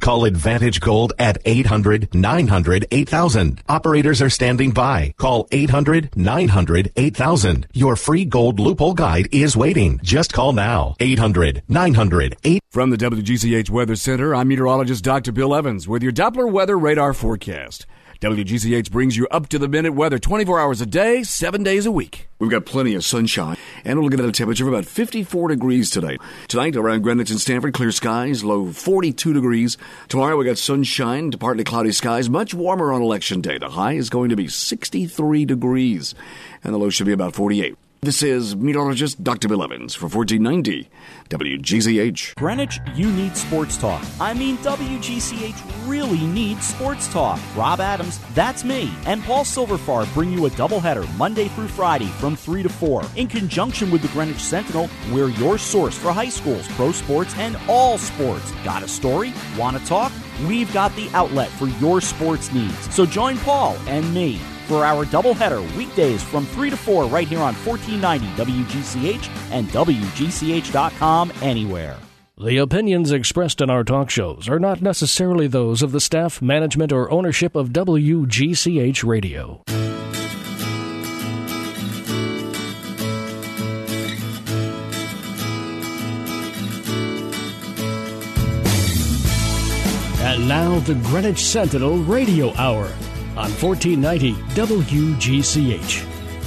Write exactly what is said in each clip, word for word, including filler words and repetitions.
Call Advantage Gold at eight hundred, nine hundred, eight thousand. Operators are standing by. Call eight hundred, nine hundred, eight thousand. Your free gold loophole guide is waiting. Just call now. eight hundred, nine hundred, eight thousand. From the W G C H Weather Center, I'm meteorologist Doctor Bill Evans with your Doppler weather radar forecast. W G C H brings you up-to-the-minute weather twenty-four hours a day, seven days a week. We've got plenty of sunshine, and we're looking at a temperature of about fifty-four degrees today. Tonight, around Greenwich and Stamford, clear skies, low forty-two degrees. Tomorrow, we got sunshine to partly cloudy skies, much warmer on Election Day. The high is going to be sixty-three degrees, and the low should be about forty-eight. This is meteorologist Doctor Bill Evans for fourteen ninety W G C H. Greenwich, you need sports talk. I mean, W G C H really needs sports talk. Rob Adams, that's me, and Paul Silverfar bring you a doubleheader Monday through Friday from three to four. In conjunction with the Greenwich Sentinel, we're your source for high schools, pro sports, and all sports. Got a story? Want to talk? We've got the outlet for your sports needs. So join Paul and me for our doubleheader weekdays from three to four right here on fourteen ninety W G C H and W G C H dot com anywhere. The opinions expressed in our talk shows are not necessarily those of the staff, management, or ownership of W G C H Radio. And now the Greenwich Sentinel Radio Hour on fourteen ninety W G C H.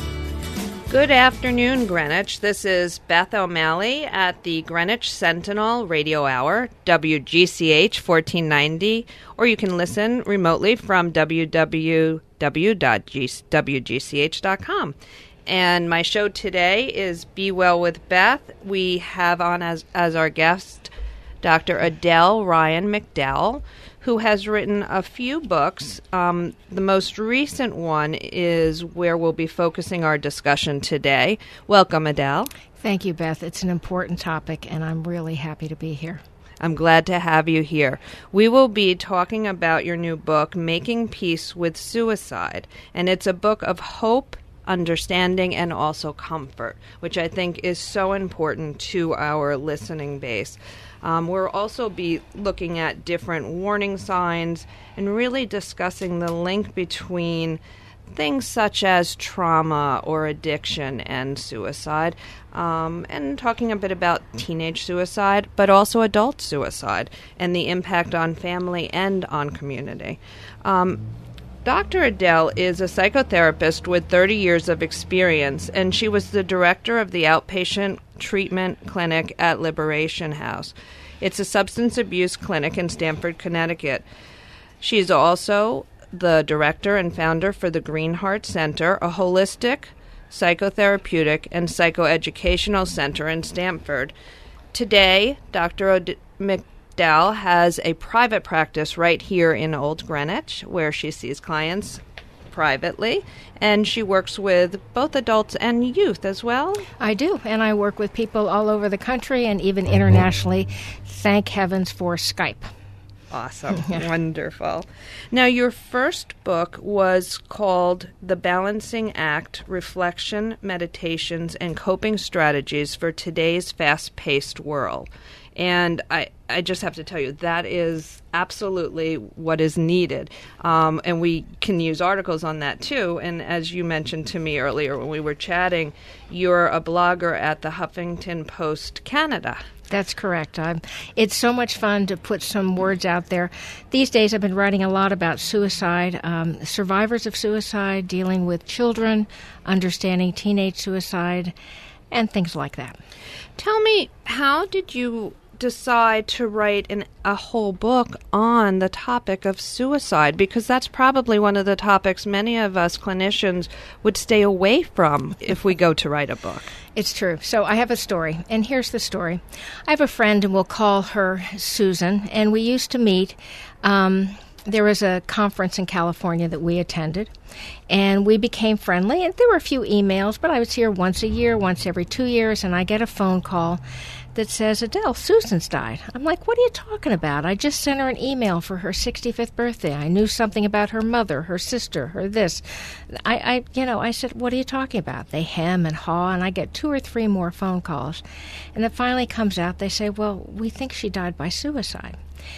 Good afternoon, Greenwich. This is Beth O'Malley at the Greenwich Sentinel Radio Hour, W G C H fourteen ninety, or you can listen remotely from w w w dot w g c h dot com. And my show today is Be Well with Beth. We have on as, as our guest Doctor Adele Ryan McDowell, who has written a few books. Um, the most recent one is where we'll be focusing our discussion today. Welcome, Adele. Thank you, Beth. It's an important topic, and I'm really happy to be here. I'm glad to have you here. We will be talking about your new book, Making Peace with Suicide, and it's a book of hope, understanding, and also comfort, which I think is so important to our listening base. Um, we'll also be looking at different warning signs and really discussing the link between things such as trauma or addiction and suicide, um, and talking a bit about teenage suicide, but also adult suicide and the impact on family and on community. Um, Doctor Adele is a psychotherapist with thirty years of experience, and she was the director of the outpatient treatment clinic at Liberation House. It's a substance abuse clinic in Stamford, Connecticut. She is also the director and founder for the Green Heart Center, a holistic, psychotherapeutic, and psychoeducational center in Stamford. Today, Doctor Od- McDowell has a private practice right here in Old Greenwich, where she sees clients privately, and she works with both adults and youth as well. I do, and I work with people all over the country and even internationally. Thank heavens for Skype. Awesome. Wonderful. Now, your first book was called The Balancing Act, Reflection, Meditations, and Coping Strategies for Today's Fast-Paced World. And I, I just have to tell you, that is absolutely what is needed. Um, and we can use articles on that, too. And as you mentioned to me earlier when we were chatting, you're a blogger at the Huffington Post Canada. That's correct. I'm, it's so much fun to put some words out there. These days I've been writing a lot about suicide, um, survivors of suicide, dealing with children, understanding teenage suicide, and things like that. Tell me, how did you decide to write an, a whole book on the topic of suicide? Because that's probably one of the topics many of us clinicians would stay away from if we go to write a book. It's true. So I have a story, and here's the story. I have a friend, and we'll call her Susan, and we used to meet. Um, there was a conference in California that we attended, and we became friendly. And there were a few emails, but I would see her once a year, once every two years, and I get a phone call that says, Adele, Susan's died. I'm like, what are you talking about? I just sent her an email for her sixty-fifth birthday. I knew something about her mother, her sister, her this. I, I, you know, I said, what are you talking about? They hem and haw, and I get two or three more phone calls. And it finally comes out, they say, well, we think she died by suicide.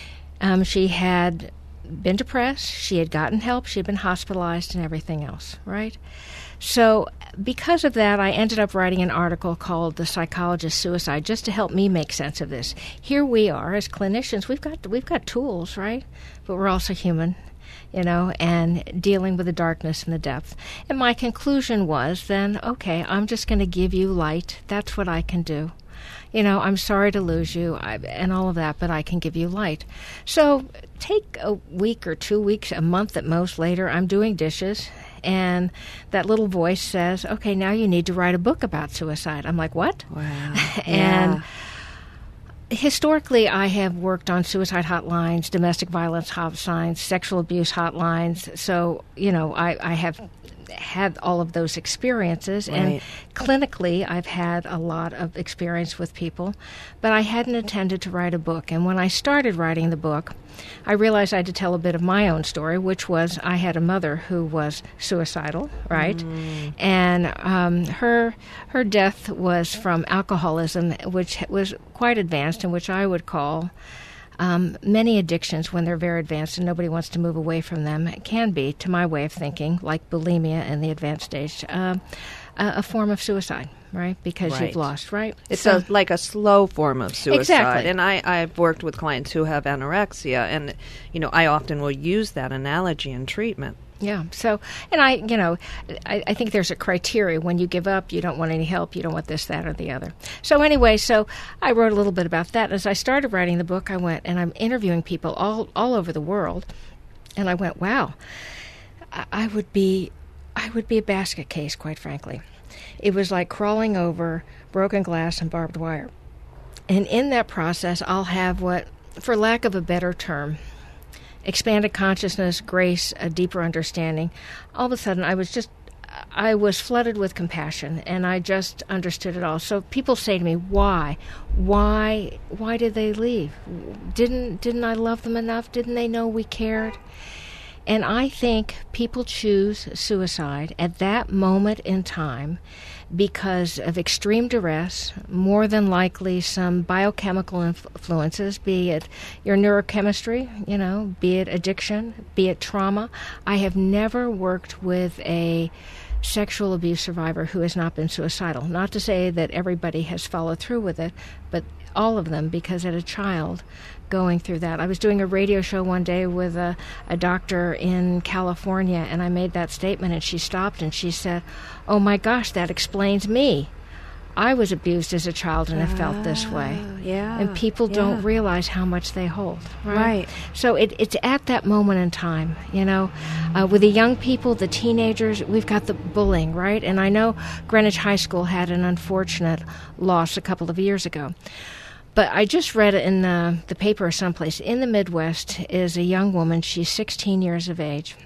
Um, she had been depressed. She had gotten help. She had been hospitalized and everything else, right? So because of that, I ended up writing an article called The Psychologist's Suicide, just to help me make sense of this. Here we are as clinicians. We've got we've got tools, right? But we're also human, you know, and dealing with the darkness and the depth. And my conclusion was then, okay, I'm just going to give you light. That's what I can do. You know, I'm sorry to lose you I, and all of that, but I can give you light. So take a week or two weeks, a month at most later, I'm doing dishes, and that little voice says, okay, now you need to write a book about suicide. I'm like, what? Wow. And yeah. Historically, I have worked on suicide hotlines, domestic violence hotlines, sexual abuse hotlines. So, you know, I, I have had all of those experiences. Right. And clinically, I've had a lot of experience with people. But I hadn't intended to write a book. And when I started writing the book, I realized I had to tell a bit of my own story, which was I had a mother who was suicidal, right? Mm. And um, her her death was from alcoholism, which was quite advanced, and which I would call um, many addictions, when they're very advanced and nobody wants to move away from them, can be, to my way of thinking, like bulimia in the advanced stage, uh, a, a form of suicide. Right, because right. you've lost, right? It's so, a, like a slow form of suicide. Exactly. And I, I've worked with clients who have anorexia, and, you know, I often will use that analogy in treatment. Yeah. So, and I, you know, I, I think there's a criteria. When you give up, you don't want any help. You don't want this, that, or the other. So anyway, so I wrote a little bit about that. As I started writing the book, I went, and I'm interviewing people all, all over the world, and I went, wow, I, I would be, I would be a basket case, quite frankly. It was like crawling over broken glass and barbed wire. And in that process, I'll have what, for lack of a better term, expanded consciousness, grace, a deeper understanding. All of a sudden, I was just, I was flooded with compassion, and I just understood it all. So people say to me, why? Why, why did they leave? Didn't, didn't I love them enough? Didn't they know we cared? And I think people choose suicide at that moment in time because of extreme duress, more than likely some biochemical influences, be it your neurochemistry, you know, be it addiction, be it trauma. I have never worked with a sexual abuse survivor who has not been suicidal. Not to say that everybody has followed through with it, but all of them, because as a child going through that. I was doing a radio show one day with a, a doctor in California, and I made that statement, and she stopped and she said, oh my gosh, that explains me. I was abused as a child and have felt this way. Yeah. And people yeah. don't realize how much they hold. Right. Right. So it, it's at that moment in time, you know. Uh, with the young people, the teenagers, we've got the bullying, right? And I know Greenwich High School had an unfortunate loss a couple of years ago. But I just read it in the, the paper someplace. In the Midwest is a young woman. She's sixteen years of age.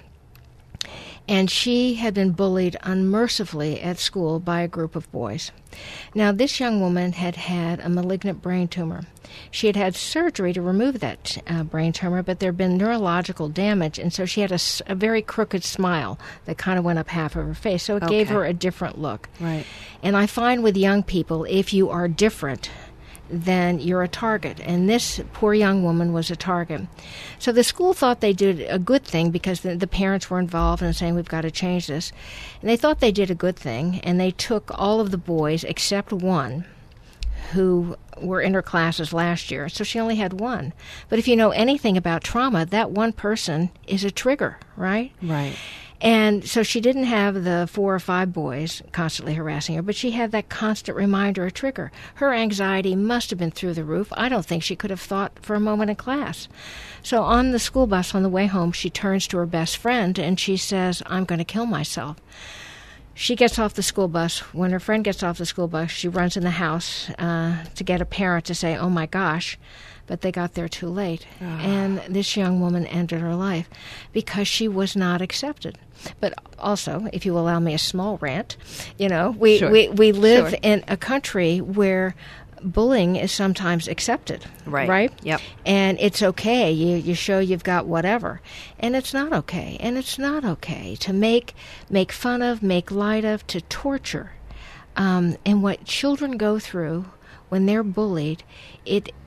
And she had been bullied unmercifully at school by a group of boys. Now, this young woman had had a malignant brain tumor. She had had surgery to remove that uh, brain tumor, but there had been neurological damage, and so she had a, a very crooked smile that kind of went up half of her face. So it Okay. gave her a different look. Right. And I find with young people, if you are different, then you're a target. And this poor young woman was a target. So the school thought they did a good thing because the, the parents were involved in saying, we've got to change this. And they thought they did a good thing, and they took all of the boys except one who were in her classes last year. So she only had one. But if you know anything about trauma, that one person is a trigger, right? Right. And so she didn't have the four or five boys constantly harassing her, but she had that constant reminder, a trigger. Her anxiety must have been through the roof. I don't think she could have thought for a moment in class. So on the school bus on the way home, she turns to her best friend and she says, I'm going to kill myself. She gets off the school bus. When her friend gets off the school bus, she runs in the house uh, to get a parent to say, oh my gosh. But they got there too late. Oh. And this young woman ended her life because she was not accepted. But also, if you allow me a small rant, you know, we, Sure. we, we live Sure. in a country where bullying is sometimes accepted. Right. Right? Yep. And it's okay. You you show you've got whatever. And it's not okay. And it's not okay to make make fun of, make light of, to torture. Um, and what children go through when they're bullied, it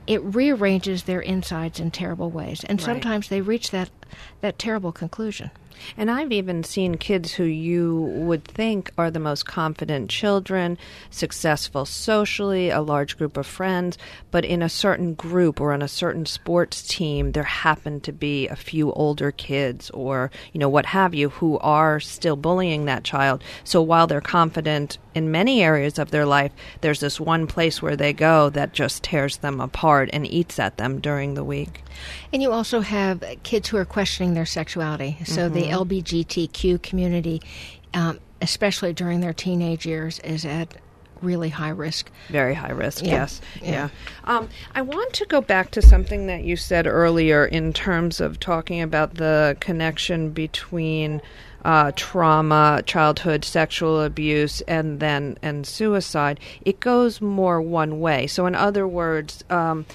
it rearranges their insides in terrible ways. And Right. sometimes they reach that, that terrible conclusion. And I've even seen kids who you would think are the most confident children, successful socially, a large group of friends, but in a certain group or on a certain sports team, there happen to be a few older kids or, you know, what have you, who are still bullying that child. So while they're confident in many areas of their life, there's this one place where they go that just tears them apart and eats at them during the week. And you also have kids who are questioning their sexuality. So Mm-hmm. the L G B T Q community, um, especially during their teenage years, is at really high risk. Very high risk, Yeah. yes. Yeah. Yeah. Um, I want to go back to something that you said earlier in terms of talking about the connection between uh, trauma, childhood sexual abuse, and then and suicide. It goes more one way. So in other words, um,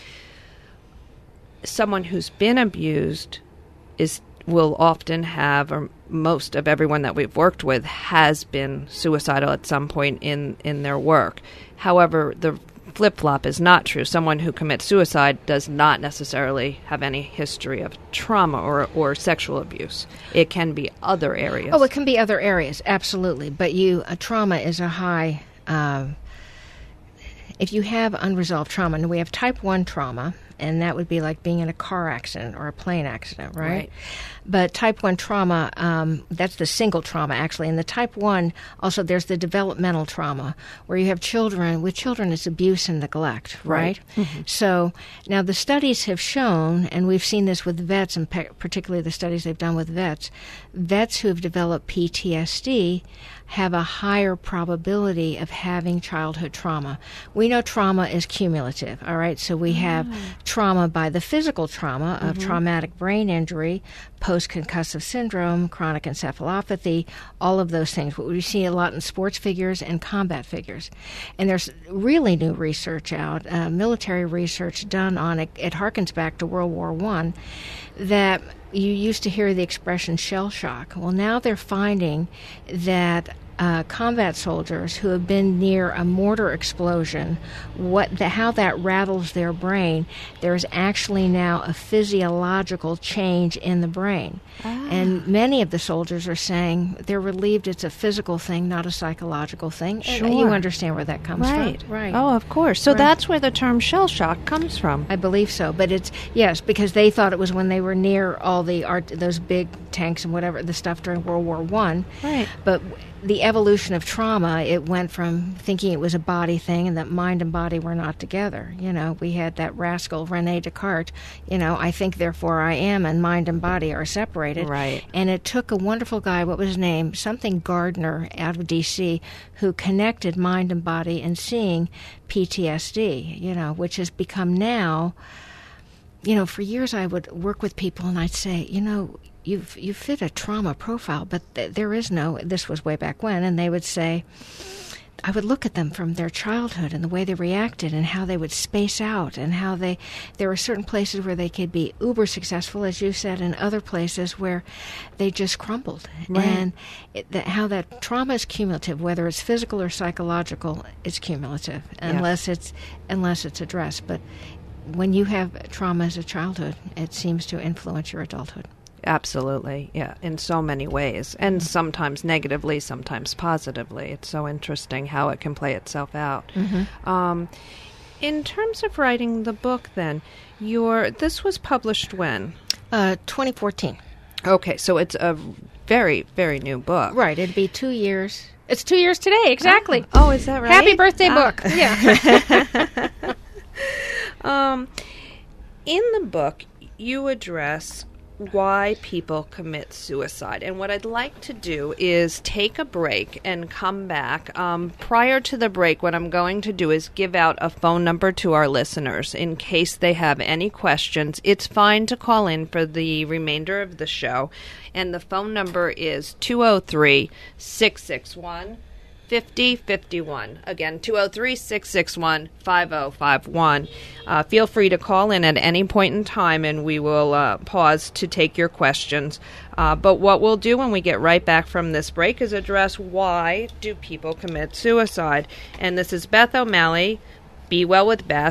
someone who's been abused is will often have, or most of everyone that we've worked with has been suicidal at some point in, in their work. However, the flip-flop is not true. Someone who commits suicide does not necessarily have any history of trauma or, or sexual abuse. It can be other areas. Oh, it can be other areas, absolutely. But you, a trauma is a high. Um, if you have unresolved trauma, and we have type one trauma, and that would be like being in a car accident or a plane accident, right? Right. But type one trauma, um, that's the single trauma, actually. And the type one, also, there's the developmental trauma, where you have children. With children, it's abuse and neglect, right? Right. Mm-hmm. So now the studies have shown, and we've seen this with vets, and pe- particularly the studies they've done with vets, vets who have developed P T S D have a higher probability of having childhood trauma. We know trauma is cumulative, all right? So we have trauma by the physical trauma of traumatic brain injury, post-concussive syndrome, chronic encephalopathy, all of those things. What we see a lot in sports figures and combat figures. And there's really new research out, uh, military research done on it. It harkens back to World War One, that you used to hear the expression shell shock. Well, now they're finding that uh, combat soldiers who have been near a mortar explosion, what the, how that rattles their brain, there's actually now a physiological change in the brain. Ah. And many of the soldiers are saying they're relieved it's a physical thing, not a psychological thing. Sure. And you understand where that comes Right. from. Right. Oh, of course. So Right. that's where the term shell shock comes from. I believe so, but it's yes, because they thought it was when they were near all the art, those big tanks and whatever the stuff during World War One. Right. But the evolution of trauma, it went from thinking it was a body thing and that mind and body were not together. You know, we had that rascal Rene Descartes. You know, I think therefore I am, and mind and body are separated. Right. And it took a wonderful guy. What was his name? Something Gardner out of D C, who connected mind and body and seeing P T S D. You know, which has become now. You know, for years I would work with people and I'd say, you know, you've you fit a trauma profile, but th- there is no, this was way back when, and they would say, I would look at them from their childhood and the way they reacted and how they would space out and how they, there were certain places where they could be uber successful, as you said, and other places where they just crumbled. Right. And it, that, how that trauma is cumulative, whether it's physical or psychological, it's cumulative, unless it's unless it's addressed. But when you have trauma as a childhood, it seems to influence your adulthood. Absolutely, yeah, in so many ways, and sometimes negatively, sometimes positively. It's so interesting how it can play itself out. Um, in terms of writing the book, then, your this was published when? Uh, twenty fourteen. Okay, so it's a very, very new book. Right, it'd be two years. It's two years today, exactly. Oh, is that right? Happy birthday, Ah. book. Yeah. Um, in the book, you address why people commit suicide. And what I'd like to do is take a break and come back. Um, prior to the break, what I'm going to do is give out a phone number to our listeners in case they have any questions. It's fine to call in for the remainder of the show. And the phone number is two oh three, six six one, five oh five one. Again, two oh three, six six one, five oh five one. Uh, feel free to call in at any point in time, and we will uh, pause to take your questions. Uh, but what we'll do when we get right back from this break is address why do people commit suicide. And this is Beth O'Malley, Be Well with Beth,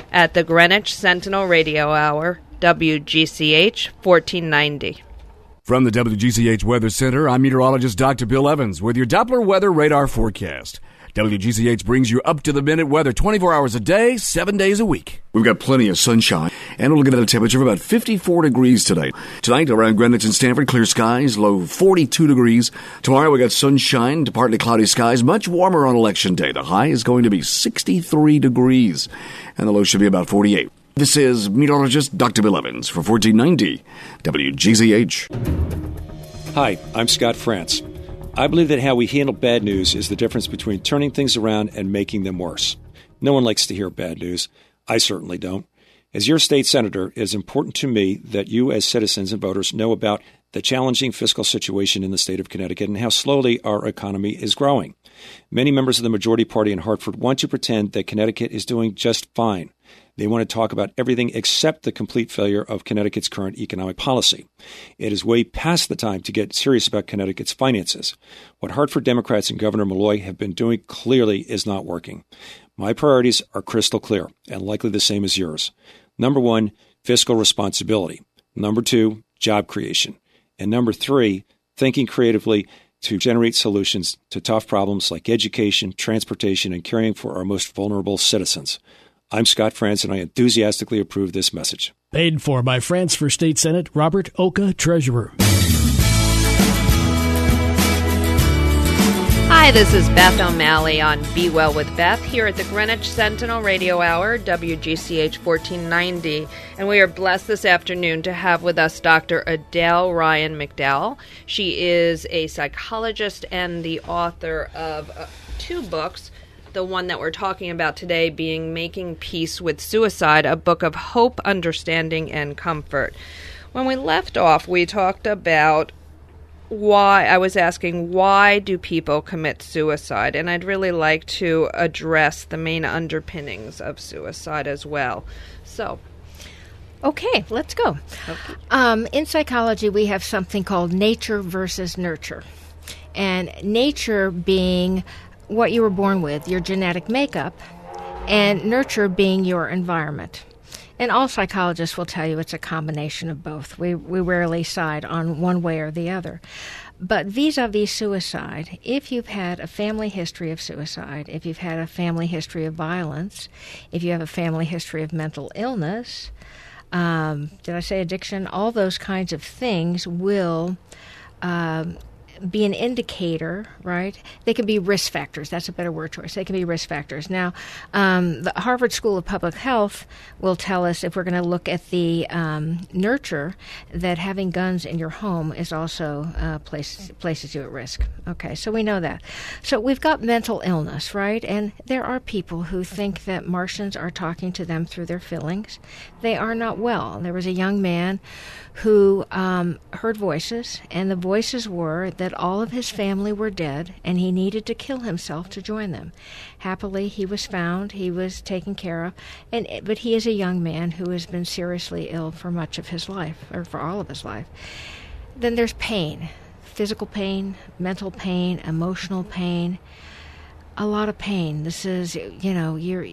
at the Greenwich Sentinel Radio Hour, W G C H fourteen ninety. From the W G C H Weather Center, I'm meteorologist Doctor Bill Evans with your Doppler weather radar forecast. W G C H brings you up-to-the-minute weather twenty-four hours a day, seven days a week. We've got plenty of sunshine, and we're looking at a temperature of about fifty-four degrees today. Tonight, around Greenwich and Stanford, clear skies, low forty-two degrees. Tomorrow, we got sunshine to partly cloudy skies, much warmer on Election Day. The high is going to be sixty-three degrees, and the low should be about forty-eight. This is meteorologist Doctor Bill Evans for fourteen ninety W G C H. Hi, I'm Scott France. I believe that how we handle bad news is the difference between turning things around and making them worse. No one likes to hear bad news. I certainly don't. As your state senator, it is important to me that you as citizens and voters know about the challenging fiscal situation in the state of Connecticut and how slowly our economy is growing. Many members of the majority party in Hartford want to pretend that Connecticut is doing just fine. They want to talk about everything except the complete failure of Connecticut's current economic policy. It is way past the time to get serious about Connecticut's finances. What Hartford Democrats and Governor Malloy have been doing clearly is not working. My priorities are crystal clear and likely the same as yours. Number one, fiscal responsibility. Number two, job creation. And number three, thinking creatively to generate solutions to tough problems like education, transportation, and caring for our most vulnerable citizens. I'm Scott France, and I enthusiastically approve this message. Paid for by France for State Senate Robert Oka, Treasurer. Hi, this is Beth O'Malley on Be Well with Beth here at the Greenwich Sentinel Radio Hour, W G C H fourteen ninety. And we are blessed this afternoon to have with us Doctor Adele Ryan McDowell. She is a psychologist and the author of uh, two books. The one that we're talking about today being Making Peace with Suicide, a book of hope, understanding, and comfort. When we left off, we talked about why, I was asking, why do people commit suicide? And I'd really like to address the main underpinnings of suicide as well. So, Okay, let's go. Okay. Um, in psychology, we have something called nature versus nurture. And nature being what you were born with, your genetic makeup, and nurture being your environment. And all psychologists will tell you it's a combination of both. We we rarely side on one way or the other. But vis-a-vis suicide, if you've had a family history of suicide, if you've had a family history of violence, if you have a family history of mental illness, um, did I say addiction? All those kinds of things will um, be an indicator, right? They can be risk factors. That's a better word choice. They can be risk factors. Now, um, the Harvard School of Public Health will tell us, if we're going to look at the um, nurture, that having guns in your home is also uh, place, places you at risk. Okay, so we know that. So we've got mental illness, right? And there are people who think that Martians are talking to them through their feelings. They are not well. There was a young man who um, heard voices, and the voices were that all of his family were dead, and he needed to kill himself to join them. Happily, he was found, he was taken care of, and but he is a young man who has been seriously ill for much of his life, or for all of his life. Then there's pain, physical pain, mental pain, emotional pain, a lot of pain. This is, you know, you're...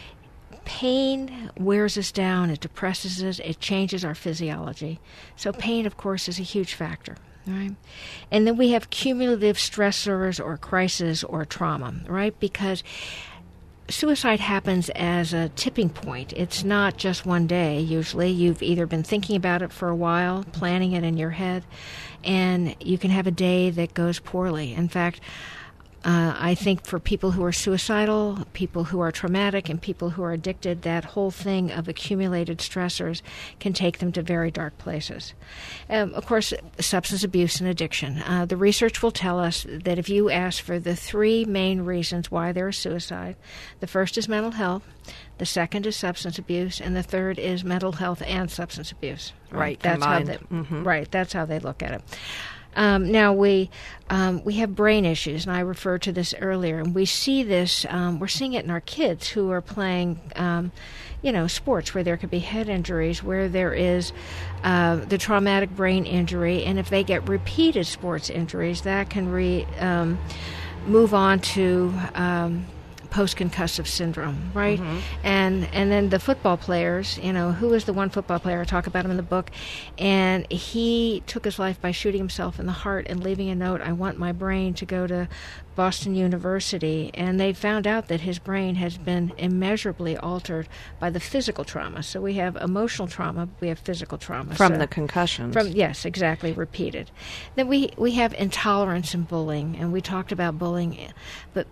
Pain wears us down, it depresses us, it changes our physiology. So pain, of course, is a huge factor, right? And then we have cumulative stressors or crisis or trauma, right? Because suicide happens as a tipping point. It's not just one day, usually. You've either been thinking about it for a while, planning it in your head, and you can have a day that goes poorly. In fact, Uh, I think for people who are suicidal, people who are traumatic, and people who are addicted, that whole thing of accumulated stressors can take them to very dark places. Um, of course, substance abuse and addiction. Uh, the research will tell us that if you ask for the three main reasons why there is suicide, the first is mental health, the second is substance abuse, and the third is mental health and substance abuse. Right, right that's combined. how they, mm-hmm. Right, that's how they look at it. Um, now, we um, we have brain issues, and I referred to this earlier, and we see this, um, we're seeing it in our kids who are playing, um, you know, sports where there could be head injuries, where there is uh, the traumatic brain injury, and if they get repeated sports injuries, that can re, um, move on to um, post-concussive syndrome, right? Mm-hmm. And and then the football players, you know, who was the one football player? I talk about him in the book, and he took his life by shooting himself in the heart and leaving a note, I want my brain to go to Boston University, and they found out that his brain has been immeasurably altered by the physical trauma. So we have emotional trauma, we have physical trauma. From so the concussions. From Yes, exactly, repeated. Then we, we have intolerance and bullying, and we talked about bullying, but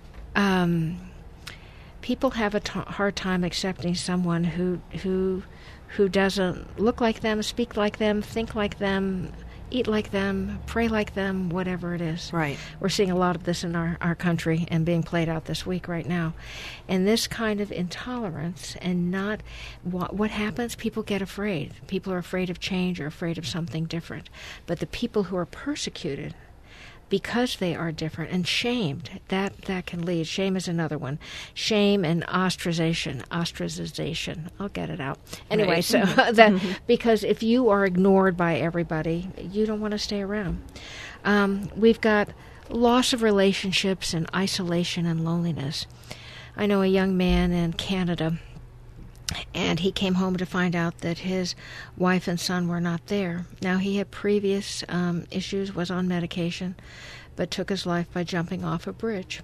um, people have a t- hard time accepting someone who who who doesn't look like them, speak like them, think like them, eat like them, pray like them, whatever it is. Right. We're seeing a lot of this in our, our country and being played out this week right now. And this kind of intolerance and not what, what happens, people get afraid. People are afraid of change or afraid of something different. But the people who are persecuted because they are different and shamed, that, that can lead. Shame is another one. Shame and ostracization. Ostracization. I'll get it out. Anyway, Right. so that because if you are ignored by everybody, you don't want to stay around. Um, we've got loss of relationships and isolation and loneliness. I know a young man in Canada, and he came home to find out that his wife and son were not there. Now, he had previous um, issues, was on medication, but took his life by jumping off a bridge.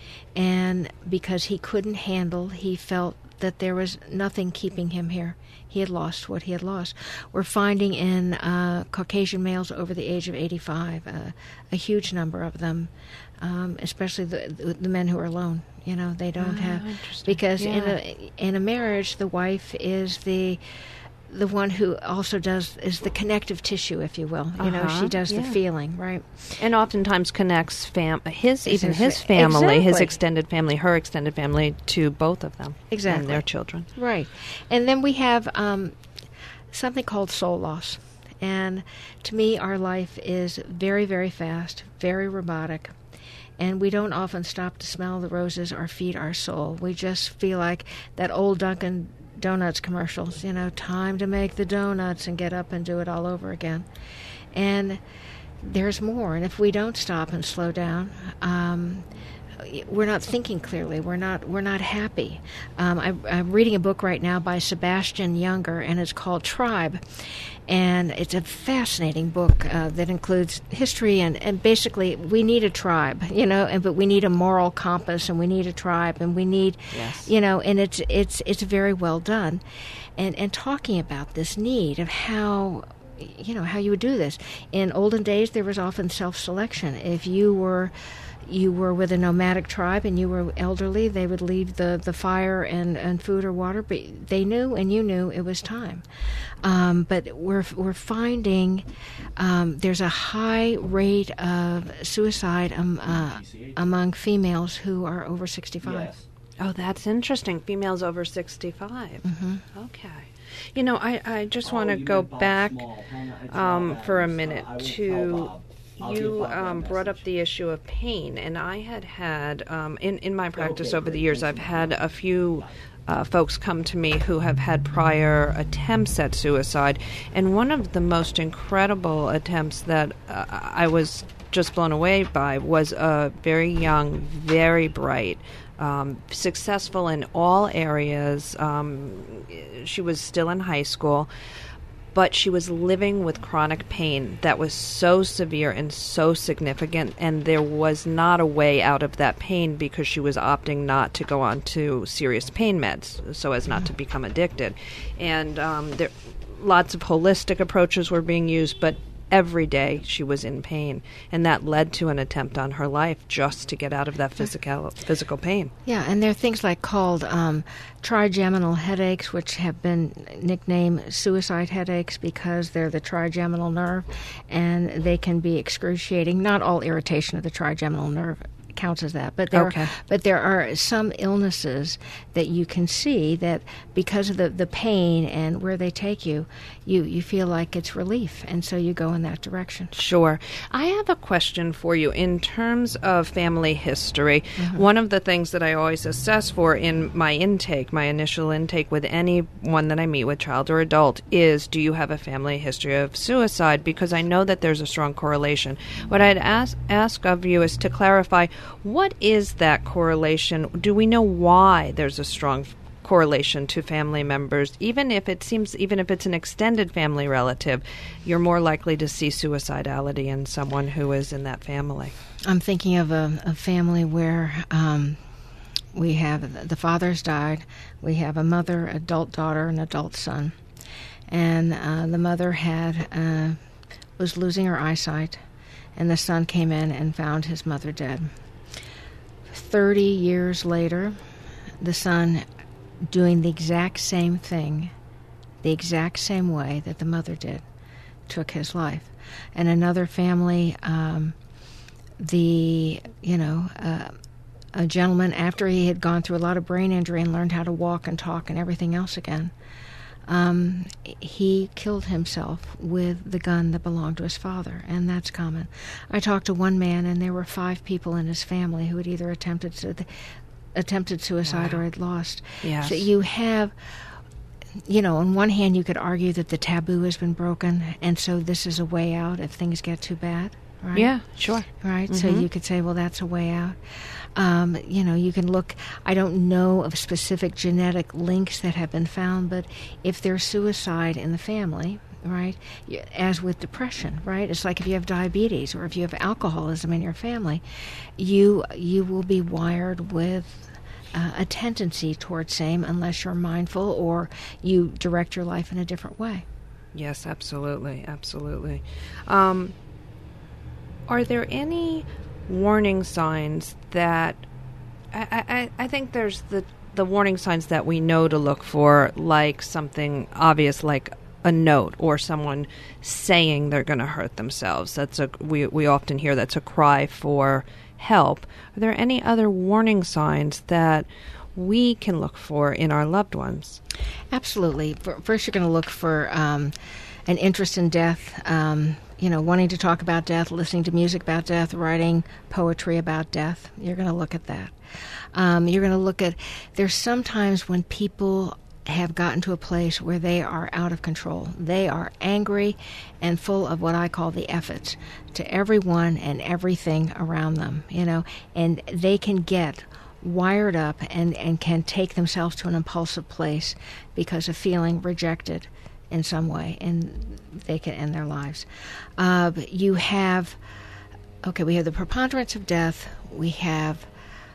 And because he couldn't handle, he felt that there was nothing keeping him here. He had lost what he had lost. We're finding in uh, Caucasian males over the age of eighty-five, uh, a huge number of them, um, especially the, the men who are alone. You know, they don't Oh, have, interesting. because Yeah. in a in a marriage, the wife is the the one who also does is the connective tissue, if you will. You know, Uh-huh, she does the yeah. feeling, right? And oftentimes connects fam- his It's even his his fa- family, his Exactly. extended family, her extended family, to both of them Exactly. and their children. Right. And then we have um, something called soul loss. And to me, our life is very, very fast, very robotic. And we don't often stop to smell the roses or feed our soul. We just feel like that old Dunkin' Donuts commercials, you know, time to make the donuts and get up and do it all over again. And there's more. And if we don't stop and slow down, um, we're not thinking clearly. We're not. We're not happy. Um, I, I'm reading a book right now by Sebastian Younger, and it's called Tribe, and it's a fascinating book uh, that includes history and, and basically we need a tribe, you know, and but we need a moral compass, and we need a tribe, and we need, Yes. you know, and it's it's it's very well done, and and talking about this need of how. You know, how you would do this. In olden days, there was often self-selection. If you were you were with a nomadic tribe and you were elderly, they would leave the, the fire and, and food or water, but they knew and you knew it was time. Um, but we're we're finding um, there's a high rate of suicide um, uh, among females who are over sixty-five. Oh, that's interesting. Females over sixty-five. Mm-hmm. Okay. You know, I, I just want to go back um, for a minute to, you um, brought up the issue of pain, and I had had, um, in, in my practice over the years, I've had a few uh, folks come to me who have had prior attempts at suicide, and one of the most incredible attempts that uh, I was just blown away by was a very young, very bright, Um, successful in all areas. Um, she was still in high school, but she was living with chronic pain that was so severe and so significant, and there was not a way out of that pain because she was opting not to go on to serious pain meds so as not to become addicted. And um, there, lots of holistic approaches were being used, but every day she was in pain, and that led to an attempt on her life just to get out of that physical physical pain. Yeah, and there are things like called um, trigeminal headaches, which have been nicknamed suicide headaches because they're the trigeminal nerve, and they can be excruciating. Not all irritation of the trigeminal nerve counts as that, but there Okay. are, but there are some illnesses that you can see that because of the, the pain and where they take you, you you feel like it's relief, and so you go in that direction. Sure. I have a question for you. In terms of family history, mm-hmm. one of the things that I always assess for in my intake, my initial intake with anyone that I meet with, child or adult, is do you have a family history of suicide? Because I know that there's a strong correlation. What I'd ask, ask of you is to clarify What is that correlation? Do we know why there's a strong correlation to family members? Even if it seems, even if it's an extended family relative, you're more likely to see suicidality in someone who is in that family. I'm thinking of a, a family where um, we have the father's died, we have a mother, adult daughter, and adult son, and uh, the mother had uh, was losing her eyesight, and the son came in and found his mother dead. Thirty years later, the son, doing the exact same thing, the exact same way that the mother did, took his life. And another family, um, the, you know, uh, a gentleman, after he had gone through a lot of brain injury and learned how to walk and talk and everything else again, um, he killed himself with the gun that belonged to his father, and that's common. I talked to one man, and there were five people in his family who had either attempted to... attempted suicide wow. or had lost. Yes. So you have, you know, on one hand you could argue that the taboo has been broken, and so this is a way out if things get too bad, right? Yeah, sure. Right? Mm-hmm. So you could say, well, that's a way out. Um, you know, you can look, I don't know of specific genetic links that have been found, but if there's suicide in the family, right, as with depression, right, it's like if you have diabetes or if you have alcoholism in your family, you you will be wired with uh, a tendency towards same unless you're mindful or you direct your life in a different way. Yes, absolutely, absolutely. Um, are there any warning signs that, I, I, I think there's the, the warning signs that we know to look for, like something obvious like a note or someone saying they're going to hurt themselves. That's a we we often hear that's a cry for help. Are there any other warning signs that we can look for in our loved ones? Absolutely. First, you're going to look for um, an interest in death, um, you know, wanting to talk about death, listening to music about death, writing poetry about death. You're going to look at that. Um, you're going to look at, there's sometimes when people have gotten to a place where they are out of control. They are angry and full of what I call the efforts to everyone and everything around them, you know, and they can get wired up and, and can take themselves to an impulsive place because of feeling rejected in some way, and they can end their lives. Uh, you have, okay, we have the preponderance of death, we have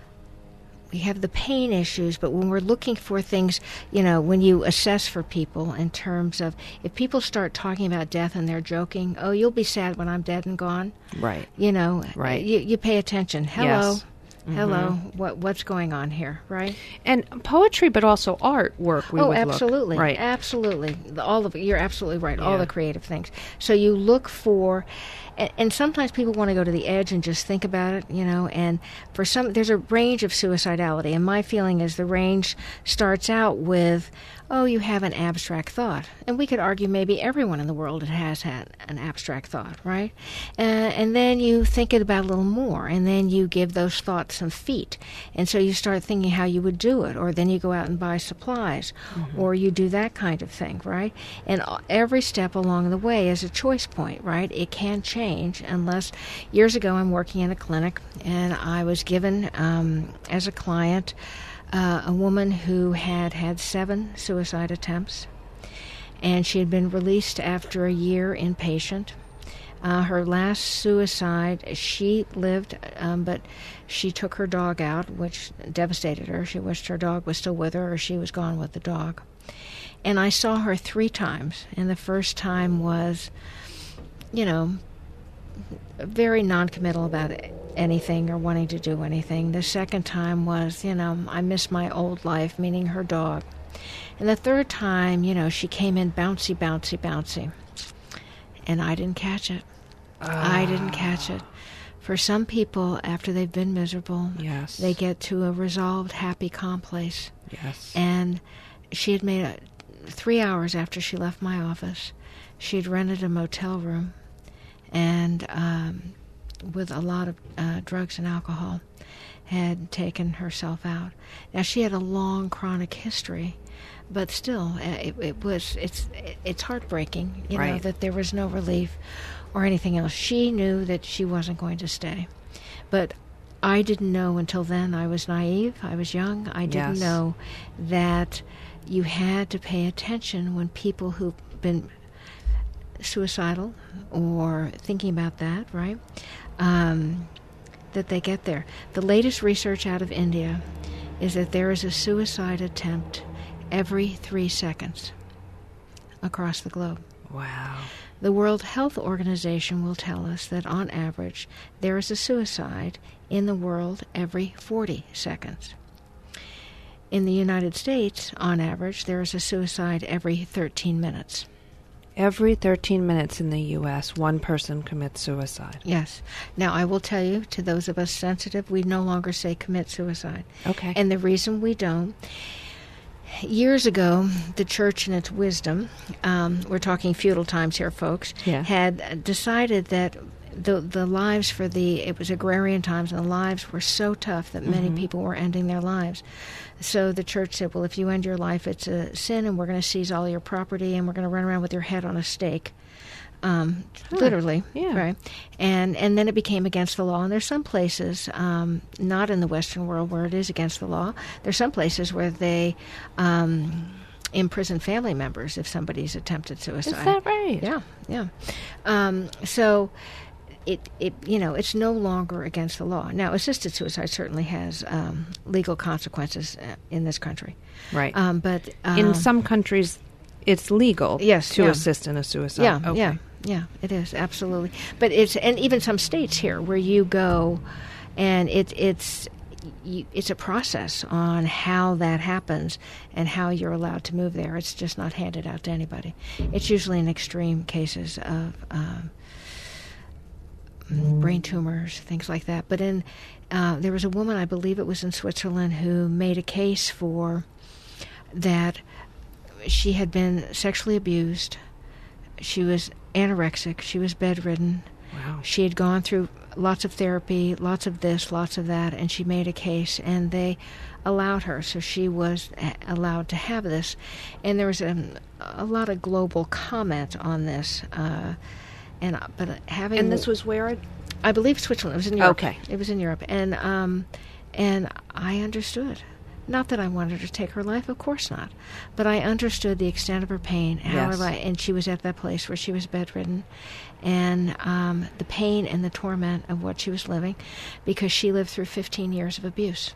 We have the pain issues, but when we're looking for things, you know, when you assess for people in terms of, if people start talking about death and they're joking, oh, you'll be sad when I'm dead and gone. Right. You know, right. You, you pay attention. Hello. Yes. Mm-hmm. Hello. What what's going on here, right? And poetry, but also artwork. We oh, would absolutely. Look. Right. Absolutely. All of it. You're absolutely right. Yeah. All the creative things. So you look for, and, and sometimes people want to go to the edge and just think about it, you know, and for some, there's a range of suicidality, and my feeling is the range starts out with, oh, you have an abstract thought. And we could argue maybe everyone in the world has had an abstract thought, right? Uh, and then you think it about a little more, and then you give those thoughts some feet. And so you start thinking how you would do it, or then you go out and buy supplies, mm-hmm. or you do that kind of thing, right? And every step along the way is a choice point, right? It can change unless, years ago I'm working in a clinic, and I was given um, as a client Uh, a woman who had had seven suicide attempts, and she had been released after a year inpatient. Uh, her last suicide, she lived, um, but she took her dog out, which devastated her. She wished her dog was still with her, or she was gone with the dog. And I saw her three times, and the first time was, you know, very non-committal about anything or wanting to do anything. The second time was, you know, I miss my old life, meaning her dog. And the third time, you know, she came in bouncy, bouncy, bouncy. And I didn't catch it. Uh. I didn't catch it. For some people, after they've been miserable, yes. they get to a resolved, happy, calm place. Yes. And she had made a, three hours after she left my office, she'd rented a motel room, and um, with a lot of uh, drugs and alcohol, had taken herself out. Now, she had a long chronic history, but still, it, it was it's it's heartbreaking, you right. know, that there was no relief or anything else. She knew that she wasn't going to stay, but I didn't know until then. I was naive. I was young. I didn't Yes. know that you had to pay attention when people who've been suicidal or thinking about that, right, um, that they get there. The latest research out of India is that there is a suicide attempt every three seconds across the globe. Wow. The World Health Organization will tell us that on average there is a suicide in the world every forty seconds. In the United States, on average, there is a suicide every thirteen minutes. Every thirteen minutes in the U S, one person commits suicide. Yes. Now, I will tell you, to those of us sensitive, we no longer say commit suicide. Okay. And the reason we don't, years ago, the church in its wisdom, um, we're talking feudal times here, folks, Yeah. had decided that the the lives for the, it was agrarian times, and the lives were so tough that many Mhm. people were ending their lives. So the church said, well, if you end your life, it's a sin, and we're going to seize all your property, and we're going to run around with your head on a stake. Um, Huh. Literally, Yeah. right? And and then it became against the law. And there's some places, um, not in the Western world, where it is against the law. There's some places where they um, imprison family members if somebody's attempted suicide. Is that right? Yeah, yeah. Um, so it it you know it's no longer against the law. Now, assisted suicide certainly has um, legal consequences uh, in this country, Right. um, but um, in some countries, it's legal Yes, to yeah. assist in a suicide. Yeah, Okay. yeah, yeah, it is, absolutely. But it's, and even some states here where you go and it, it's you, it's a process on how that happens and how you're allowed to move there. It's just not handed out to anybody. It's usually in extreme cases of um, brain tumors, things like that. But in uh, there was a woman, I believe it was in Switzerland, who made a case for that she had been sexually abused. She was anorexic. She was bedridden. Wow. She had gone through lots of therapy, lots of this, lots of that, and she made a case, and they allowed her. So she was a- allowed to have this. And there was a, a lot of global comment on this. Uh, and uh, but having And this was where? It, I believe Switzerland. It was in Europe. Okay. It was in Europe, and um, and I understood. Not that I wanted her to take her life, of course not, but I understood the extent of her pain, how her Yes. life, and she was at that place where she was bedridden, and um, the pain and the torment of what she was living, because she lived through fifteen years of abuse.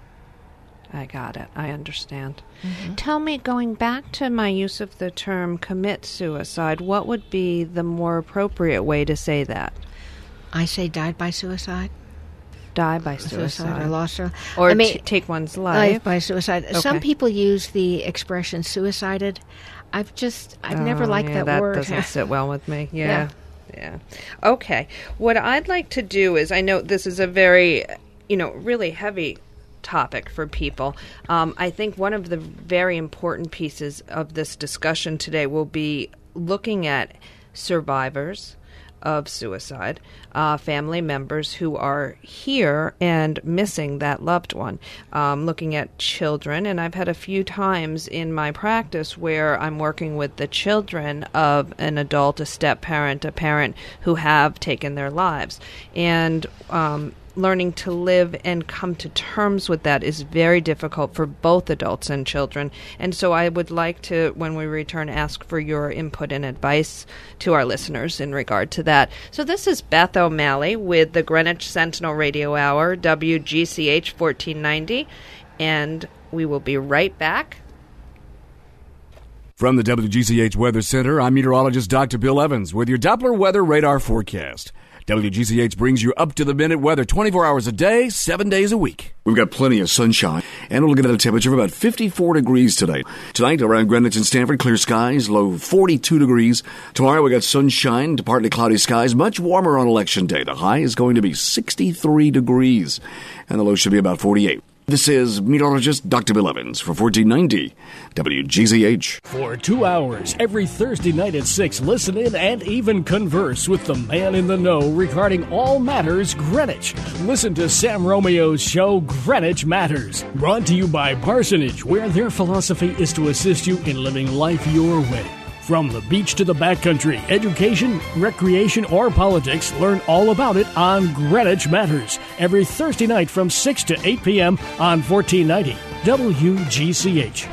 I got it. I understand. Mm-hmm. Tell me, going back to my use of the term commit suicide, what would be the more appropriate way to say that? I say died by suicide. Die by suicide. Suicide or lost her. Or I mean, t- take one's life life. by suicide. Some Okay. people use the expression suicided. I've just, I've never Oh, liked yeah, that, that word. doesn't sit well with me. Yeah. Yeah. Yeah. Okay. What I'd like to do is, I know this is a very, you know, really heavy topic for people. Um, I think one of the very important pieces of this discussion today will be looking at survivors of suicide, uh, family members who are here and missing that loved one, um, looking at children. And I've had a few times in my practice where I'm working with the children of an adult, a step-parent, a parent who have taken their lives. And um, learning to live and come to terms with that is very difficult for both adults and children. And so I would like to, when we return, ask for your input and advice to our listeners in regard to that. So this is Beth O'Malley with the Greenwich Sentinel Radio Hour, W G C H fourteen ninety, and we will be right back. From the W G C H Weather Center, I'm meteorologist Doctor Bill Evans with your Doppler weather radar forecast. W G C H brings you up-to-the-minute weather twenty-four hours a day, seven days a week. We've got plenty of sunshine, and we're looking at a temperature of about fifty-four degrees today. Tonight, around Greenwich and Stanford, clear skies, low forty-two degrees. Tomorrow, we got sunshine to partly cloudy skies, much warmer on Election Day. The high is going to be sixty-three degrees, and the low should be about forty-eight. This is meteorologist Doctor Bill Evans for fourteen ninety W G C H. For two hours every Thursday night at six, listen in and even converse with the man in the know regarding all matters Greenwich. Listen to Sam Romeo's show, Greenwich Matters, brought to you by Parsonage, where their philosophy is to assist you in living life your way. From the beach to the backcountry, education, recreation, or politics, learn all about it on Greenwich Matters every Thursday night from six to eight p.m. on fourteen ninety W G C H.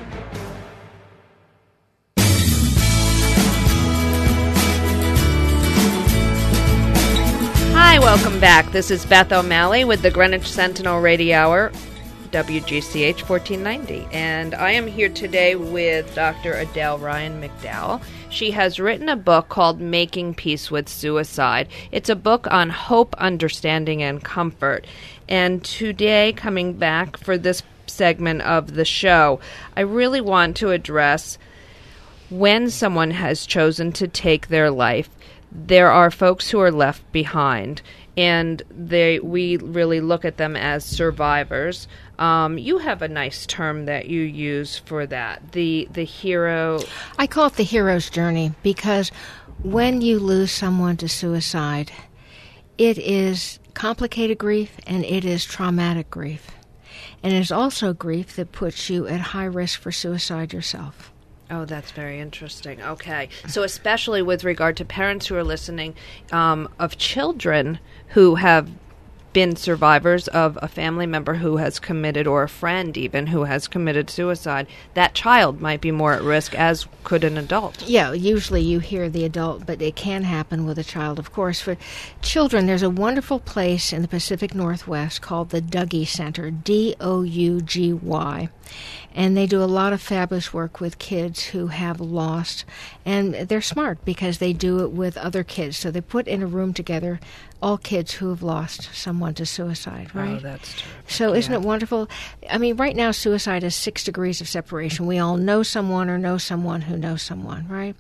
Hi, welcome back. This is Beth O'Malley with the Greenwich Sentinel Radio Hour, W G C H fourteen ninety. And I am here today with Doctor Adele Ryan McDowell. She has written a book called Making Peace with Suicide. It's a book on hope, understanding, and comfort. And today, coming back for this segment of the show, I really want to address when someone has chosen to take their life. There are folks who are left behind, and they we really look at them as survivors. Um, you have a nice term that you use for that, the the hero. I call it the hero's journey, because when you lose someone to suicide, it is complicated grief and it is traumatic grief. And it is also grief that puts you at high risk for suicide yourself. Oh, that's very interesting. Okay. So especially with regard to parents who are listening, um, of children who have been survivors of a family member who has committed, or a friend even, who has committed suicide, that child might be more at risk, as could an adult. Yeah, usually you hear the adult, but it can happen with a child, of course. For children, there's a wonderful place in the Pacific Northwest called the Dougy Center, D O U G Y. And they do a lot of fabulous work with kids who have lost. And they're smart because they do it with other kids. So they put in a room together all kids who have lost someone to suicide, right? Oh, that's true. So isn't Yeah. it wonderful? I mean, right now suicide is six degrees of separation. We all know someone or know someone who knows someone, right?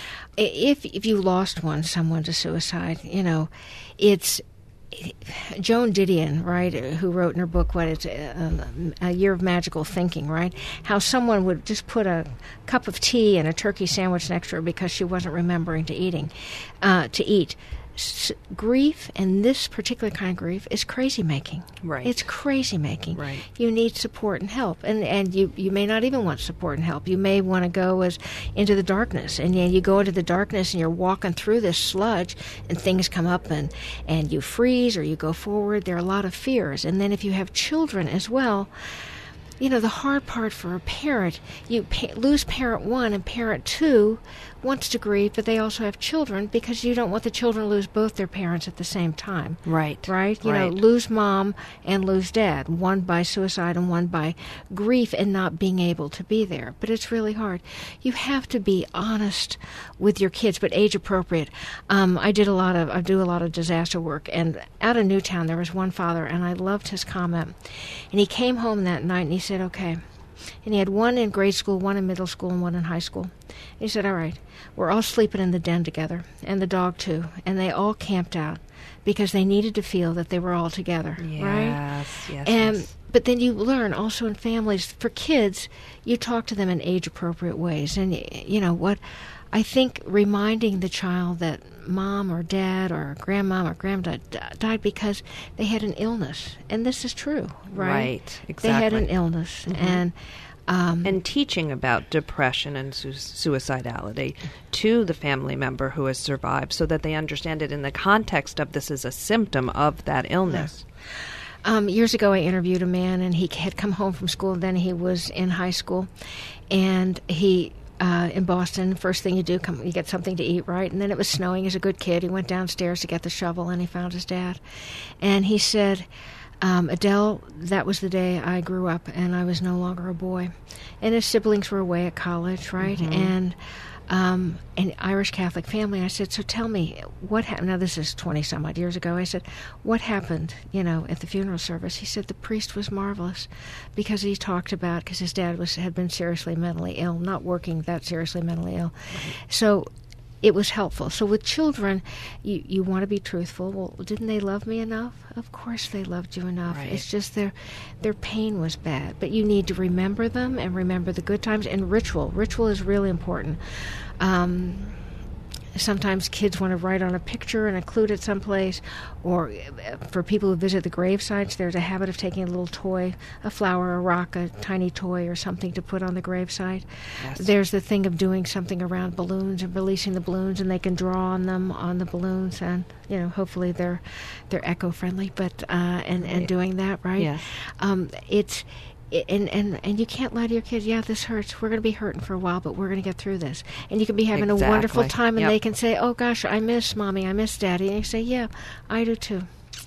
If if you lost one, someone to suicide, you know, it's... Joan Didion, right, who wrote in her book, what it's a, a Year of Magical Thinking, right? How someone would just put a cup of tea and a turkey sandwich next to her because she wasn't remembering to eating, uh, to eat. S- grief, and this particular kind of grief, is crazy making. Right. It's crazy making. Right. You need support and help, and and you, you may not even want support and help. You may want to go as into the darkness, and you, you go into the darkness, and you're walking through this sludge, and things come up, and and you freeze or you go forward. There are a lot of fears, and then if you have children as well. You know, the hard part for a parent, you pa- lose parent one, and parent two wants to grieve, but they also have children, because you don't want the children to lose both their parents at the same time. Right. Right? You Right. know, lose mom and lose dad, one by suicide and one by grief and not being able to be there. But it's really hard. You have to be honest with your kids, but age appropriate. Um, I did a lot of, I do a lot of disaster work, and out of Newtown there was one father, and I loved his comment. And he came home that night and he said, okay. And he had one in grade school, one in middle school, and one in high school. And he said, all right, we're all sleeping in the den together, and the dog too. And they all camped out because they needed to feel that they were all together, Yes, right? yes, And yes. But then you learn also in families, for kids, you talk to them in age-appropriate ways. And, you know, what I think reminding the child that mom or dad or grandmom or granddad died because they had an illness. And this is true, right? Right, They had exactly. an illness. Mhm. And um, and teaching about depression and su- suicidality to the family member who has survived, so that they understand it in the context of this is a symptom of that illness. Um, years ago, I interviewed a man, and he had come home from school. Then he was in high school, and he uh, in Boston. First thing you do, come you get something to eat, right? And then it was snowing. He's a good kid. He went downstairs to get the shovel, and he found his dad. And he said, um, "Adele, that was the day I grew up, and I was no longer a boy." And his siblings were away at college, right? Mhm. And Um, an Irish Catholic family. I said, so tell me, what happened? Now, this is twenty-some-odd years ago. I said, what happened, you know, at the funeral service? He said the priest was marvelous because he talked about, because his dad was had been seriously mentally ill, not working that seriously mentally ill. So it was helpful. So with children, you, you want to be truthful. Well, didn't they love me enough? Of course they loved you enough. Right. It's just their their pain was bad. But you need to remember them and remember the good times. And ritual. Ritual is really important. Um, Sometimes kids want to write on a picture and include it someplace, or for people who visit the grave sites, there's a habit of taking a little toy, a flower, a rock, a tiny toy or something to put on the gravesite. Yes. There's the thing of doing something around balloons and releasing the balloons, and they can draw on them on the balloons, and you know, hopefully they're they're eco-friendly, but uh, and and right. doing that right. Yes. Um, it's And, and and you can't lie to your kids, yeah, this hurts. We're going to be hurting for a while, but we're going to get through this. And you can be having exactly. a wonderful time, and yep. they can say, oh, gosh, I miss Mommy, I miss Daddy. And you say, yeah, I do too.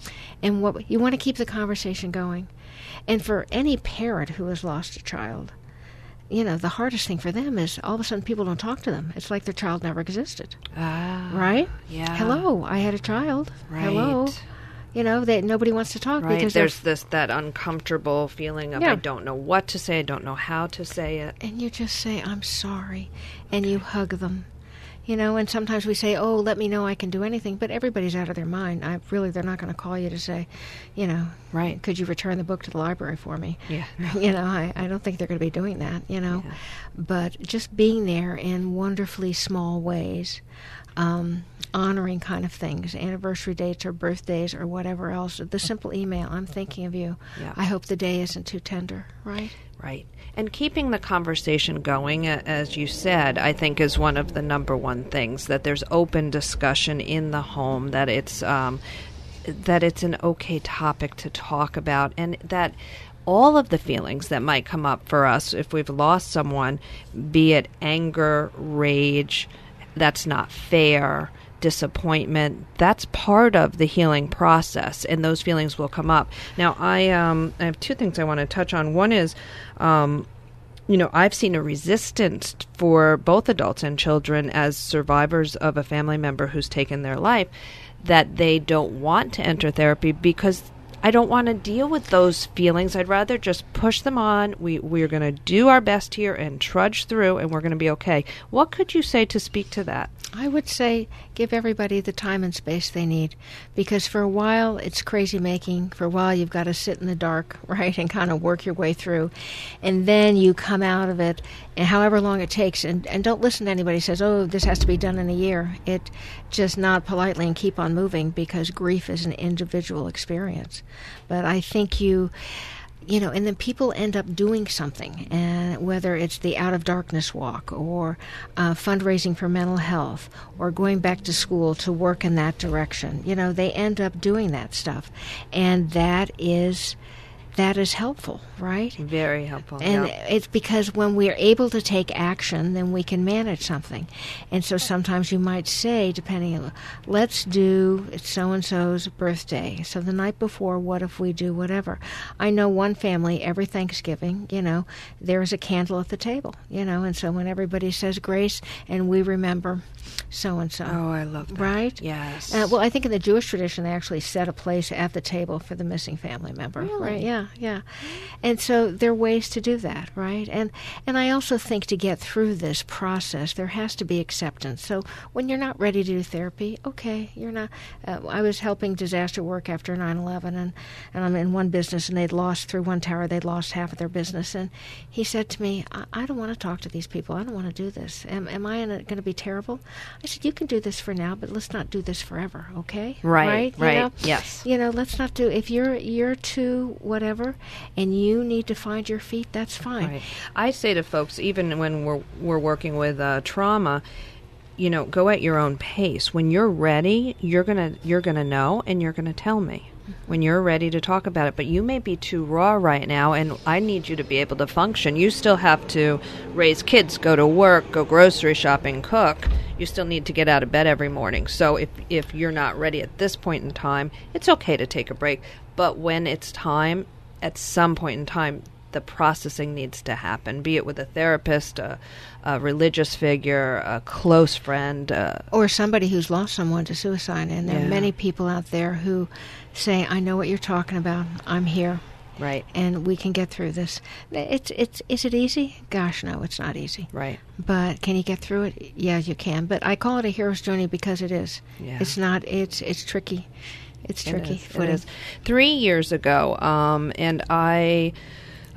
And what you want to keep the conversation going. And for any parent who has lost a child, you know, the hardest thing for them is all of a sudden people don't talk to them. It's like their child never existed. Ah, right? Yeah. Hello, I had a child. Right. Hello. You know, that nobody wants to talk right. because there's this that uncomfortable feeling of yeah. I don't know what to say, I don't know how to say it. And you just say, I'm sorry, and you hug them. You know, and sometimes we say, oh, let me know I can do anything, but everybody's out of their mind. I really, they're not going to call you to say, you know, right. could you return the book to the library for me? Yeah. You know, I, I don't think they're going to be doing that, you know. Yeah. But just being there in wonderfully small ways, um, honoring kind of things, anniversary dates or birthdays or whatever else. The simple email, I'm thinking of you. Yeah. I hope the day isn't too tender, right? Right. And keeping the conversation going, as you said, I think is one of the number one things, that there's open discussion in the home, that it's um, that it's an okay topic to talk about, and that all of the feelings that might come up for us if we've lost someone, be it anger, rage, that's not fair, disappointment, that's part of the healing process, and those feelings will come up. Now, I um, I have two things I want to touch on. One is, um, you know, I've seen a resistance for both adults and children as survivors of a family member who's taken their life, that they don't want to enter therapy because I don't want to deal with those feelings. I'd rather just push them on. We, we're going to do our best here and trudge through, and we're going to be okay. What could you say to speak to that? I would say give everybody the time and space they need, because for a while it's crazy making. For a while you've got to sit in the dark, right, and kind of work your way through. And then you come out of it, and however long it takes, and, and don't listen to anybody who says, oh, this has to be done in a year. It just nod politely and keep on moving, because grief is an individual experience. But I think you... You know, and then people end up doing something, and whether it's the Out of Darkness walk or uh, fundraising for mental health or going back to school to work in that direction. You know, they end up doing that stuff, and that is that is helpful, right? Very helpful. And yeah. it's because when we're able to take action, then we can manage something. And so sometimes you might say, depending on, let's do so-and-so's birthday. So the night before, what if we do whatever? I know one family, every Thanksgiving, you know, there's a candle at the table, you know, and so when everybody says grace and we remember so-and-so. Oh, I love that. Right? Yes. Uh, well, I think in the Jewish tradition, they actually set a place at the table for the missing family member. Really? Right? Yeah, yeah. And so there are ways to do that, right? And and I also think to get through this process, there has to be acceptance. So when you're not ready to do therapy, okay, you're not. Uh, I was helping disaster work after nine eleven, and, and I'm in one business, and they'd lost, through one tower, they'd lost half of their business. And he said to me, I, I don't want to talk to these people. I don't want to do this. Am, am I going to be terrible? I said, you can do this for now, but let's not do this forever, okay? Right, right, right, you know? Yes. You know, let's not do, if you're you're too whatever, and you need to find your feet, that's fine. Right. I say to folks, even when we're we're working with uh, trauma, you know, go at your own pace. When you're ready, you're gonna you're gonna know, and you're gonna tell me when you're ready to talk about it. But you may be too raw right now, and I need you to be able to function. You still have to raise kids, go to work, go grocery shopping, cook. You still need to get out of bed every morning. So if if you're not ready at this point in time, it's okay to take a break. But when it's time, at some point in time, the processing needs to happen, be it with a therapist, a, a religious figure, a close friend. Uh, or somebody who's lost someone to suicide. And there yeah. are many people out there who say, I know what you're talking about. I'm here. Right. And we can get through this. It's it's is it easy? Gosh, no, it's not easy. Right. But can you get through it? Yeah, you can. But I call it a hero's journey because it is. Yeah. It's not, it's it's tricky. It's tricky. It is. It is. Three years ago, um, and I...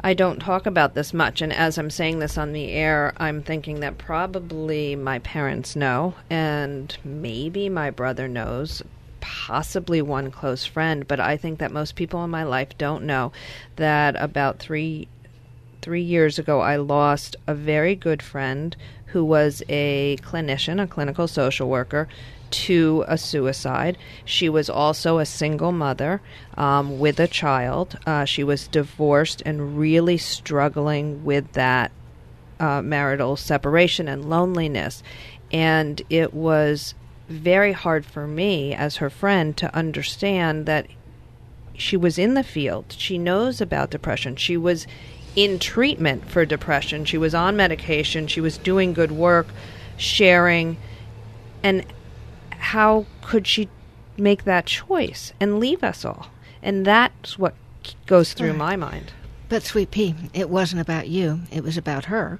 I don't talk about this much, and as I'm saying this on the air, I'm thinking that probably my parents know, and maybe my brother knows, possibly one close friend, but I think that most people in my life don't know that about three three years ago I lost a very good friend who was a clinician, a clinical social worker, to a suicide. She was also a single mother um, with a child. Uh, she was divorced and really struggling with that uh, marital separation and loneliness. And it was very hard for me as her friend to understand that she was in the field. She knows about depression. She was in treatment for depression. She was on medication. She was doing good work, sharing. And how could she make that choice and leave us all? And that's what goes through Right. my mind. But, Sweet Pea, it wasn't about you. It was about her.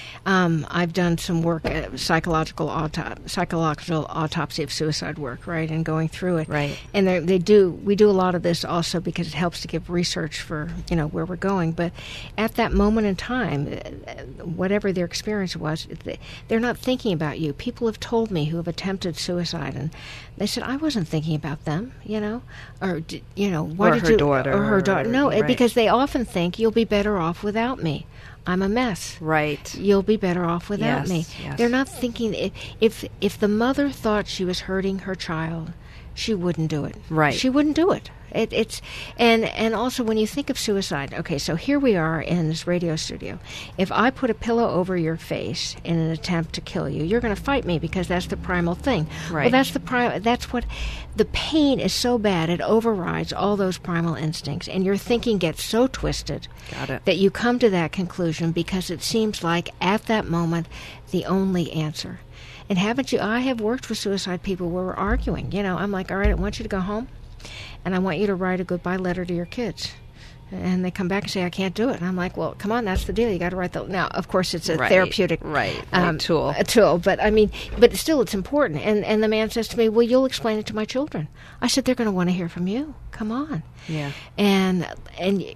Um, I've done some work, uh, psychological autop- psychological autopsy of suicide work, right, and going through it. Right. And they they do we do a lot of this also because it helps to give research for, you know, where we're going. But at that moment in time, uh, whatever their experience was, they, they're not thinking about you. People have told me who have attempted suicide, and they said, I wasn't thinking about them, you know, or, d- you know, why Or did her you, daughter, or her daughter. No, right. because they often think you'll be better off without me. I'm a mess. Right. You'll be better off without Yes, me. yes. They're not thinking if, if if the mother thought she was hurting her child, she wouldn't do it. Right. She wouldn't do it. It it's and and also when you think of suicide, okay, so here we are in this radio studio. If I put a pillow over your face in an attempt to kill you, you're going to fight me because that's the primal thing. Right. Well, that's the pri- that's what the pain is so bad it overrides all those primal instincts, and your thinking gets so twisted Got it. that you come to that conclusion because it seems like at that moment the only answer. And haven't you? I have worked with suicide people where we're arguing. You know, I'm like, all right, I want you to go home, and I want you to write a goodbye letter to your kids. And they come back and say, I can't do it. And I'm like, well, come on, that's the deal. You got to write the. Now, of course, it's a Right, therapeutic right, um, right, tool. A tool, but I mean, but still, it's important. And and the man says to me, well, you'll explain it to my children. I said, they're going to want to hear from you. Come on. Yeah. And and.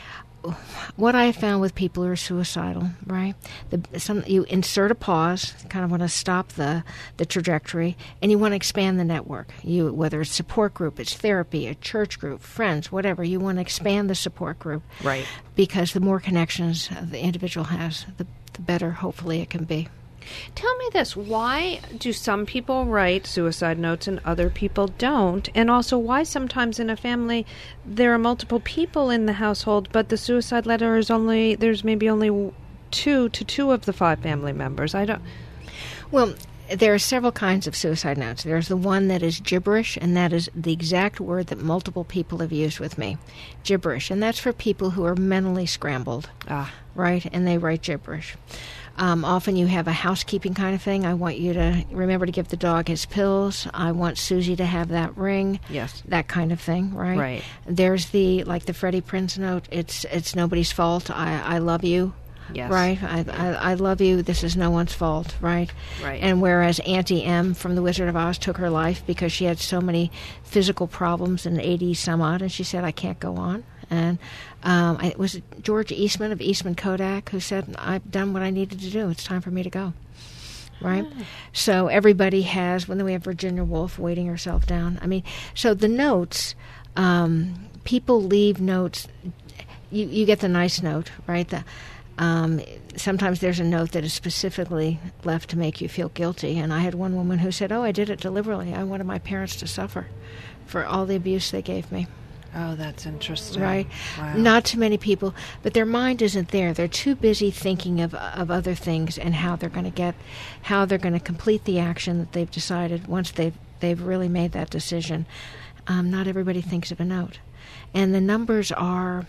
What I have found with people who are suicidal, right? The, some you insert a pause, kind of want to stop the, the trajectory, and you want to expand the network. You whether it's support group, it's therapy, a church group, friends, whatever. You want to expand the support group, Right. Because the more connections the individual has, the, the better, hopefully, it can be. Tell me this, why do some people write suicide notes and other people don't? And also why sometimes in a family there are multiple people in the household, but the suicide letter is only, there's maybe only two to two of the five family members. I don't... Well, there are several kinds of suicide notes. There's the one that is gibberish, and that is the exact word that multiple people have used with me. Gibberish. And that's for people who are mentally scrambled, Ah. right? And they write gibberish. Um, often you have a housekeeping kind of thing. I want you to remember to give the dog his pills. I want Susie to have that ring. Yes. That kind of thing, right? Right. There's the, like the Freddie Prinze note. It's it's nobody's fault. I, I love you. Yes. Right? I, I I love you. This is no one's fault, right? Right. And whereas Auntie M from The Wizard of Oz took her life because she had so many physical problems in eighty some odd, and she said, I can't go on. And um, it was George Eastman of Eastman Kodak who said, I've done what I needed to do. It's time for me to go. Right? Ah. So everybody has, when we have Virginia Woolf waiting herself down. I mean, so the notes, um, people leave notes. You, you get the nice note, right? The, um, sometimes there's a note that is specifically left to make you feel guilty. And I had one woman who said, oh, I did it deliberately. I wanted my parents to suffer for all the abuse they gave me. Oh, that's interesting. Right? Wow. Not too many people, but their mind isn't there. They're too busy thinking of of other things and how they're going to get, how they're going to complete the action that they've decided once they've they've really made that decision. Um, not everybody thinks of a note, and the numbers are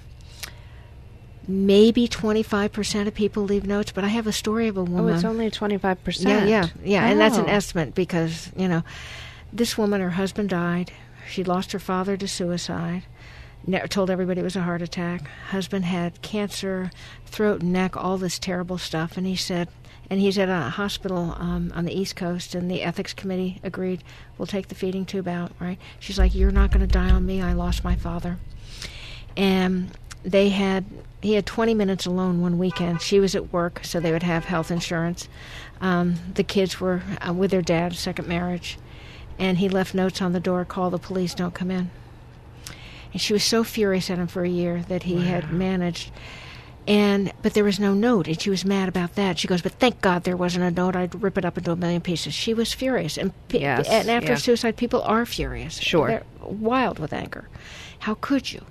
maybe twenty-five percent of people leave notes. But I have a story of a woman. Oh, it's only twenty-five percent. Yeah, yeah, yeah, and that's an Oh. estimate because you know, this woman, her husband died. She lost her father to suicide. Ne- told everybody it was a heart attack. Husband had cancer, throat and neck, all this terrible stuff. And he said, and he's at a hospital um, on the East Coast, and the ethics committee agreed, we'll take the feeding tube out, right? She's like, you're not going to die on me. I lost my father. And they had he had twenty minutes alone one weekend. She was at work, so they would have health insurance. Um, the kids were uh, with their dad, second marriage, and he left notes on the door, call the police, don't come in. And she was so furious at him for a year that he wow. had managed. And but there was no note, and she was mad about that. She goes, but thank God there wasn't a note. I'd rip it up into a million pieces. She was furious. And, pe- yes, and after yeah. suicide, people are furious. Sure. They're wild with anger. How could you?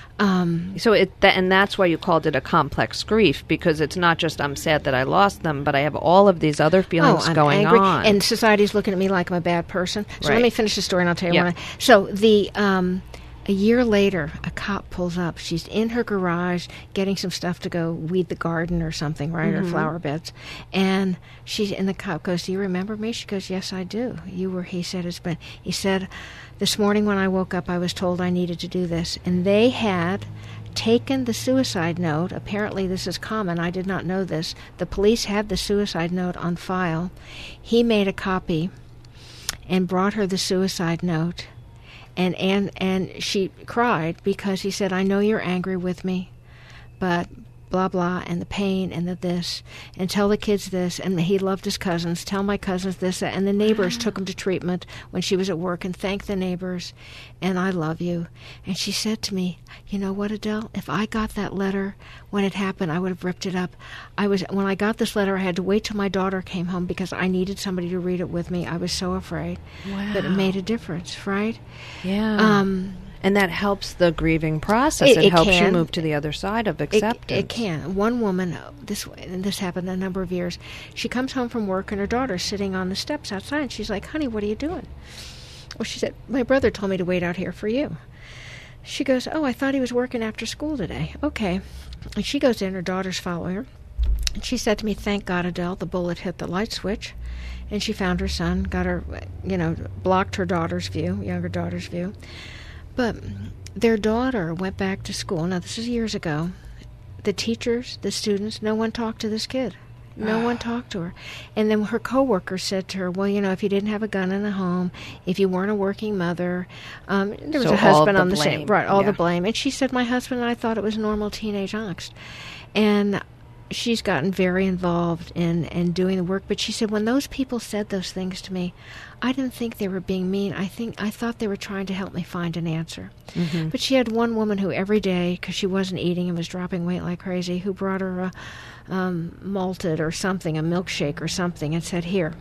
Um, so it, that, and that's why you called it a complex grief, because it's not just I'm sad that I lost them, but I have all of these other feelings oh, I'm going angry, on. and society's looking at me like I'm a bad person. So right. let me finish the story, and I'll tell you yep. what. I, so the um, a year later, a cop pulls up. She's in her garage getting some stuff to go weed the garden or something, right, mm-hmm. or flower beds, and she and the cop goes, "Do you remember me?" She goes, "Yes, I do. You were." He said, "It's been." He said, "This morning when I woke up, I was told I needed to do this," and they had taken the suicide note. Apparently this is common. I did not know this. The police had the suicide note on file. He made a copy and brought her the suicide note, and and, and she cried because he said, "I know you're angry with me, but blah, blah, and the pain and the this, and tell the kids this," and he loved his cousins, "Tell my cousins this," and the neighbors took him to treatment when she was at work, and thanked the neighbors, and "I love you." And she said to me, "You know what, Adele, if I got that letter when it happened, I would have ripped it up. I was When I got this letter, I had to wait till my daughter came home because I needed somebody to read it with me. I was so afraid." Wow. But it made a difference, right? Yeah. Um, And that helps the grieving process. It, It, it helps can. you move to the other side of acceptance. It, it can. One woman, this and this happened a number of years, she comes home from work and her daughter's sitting on the steps outside. And she's like, "Honey, what are you doing?" Well, she said, "My brother told me to wait out here for you." She goes, "Oh, I thought he was working after school today." Okay. And she goes in, her daughter's following her. And she said to me, "Thank God, Adele, the bullet hit the light switch." And she found her son, got her, you know, blocked her daughter's view, younger daughter's view. But their daughter went back to school. Now, this is years ago. The teachers, the students, no one talked to this kid. No one talked to her. And then her coworker said to her, "Well, you know, if you didn't have a gun in the home, if you weren't a working mother," um, there was So a husband all on the the same, blame. right, all Yeah. the blame. And she said, "My husband and I thought it was normal teenage angst." And she's gotten very involved in, in doing the work. But she said, when those people said those things to me, I didn't think they were being mean. I think I thought they were trying to help me find an answer. Mm-hmm. But she had one woman who every day, because she wasn't eating and was dropping weight like crazy, who brought her a um, malted or something, a milkshake or something, and said, "Here."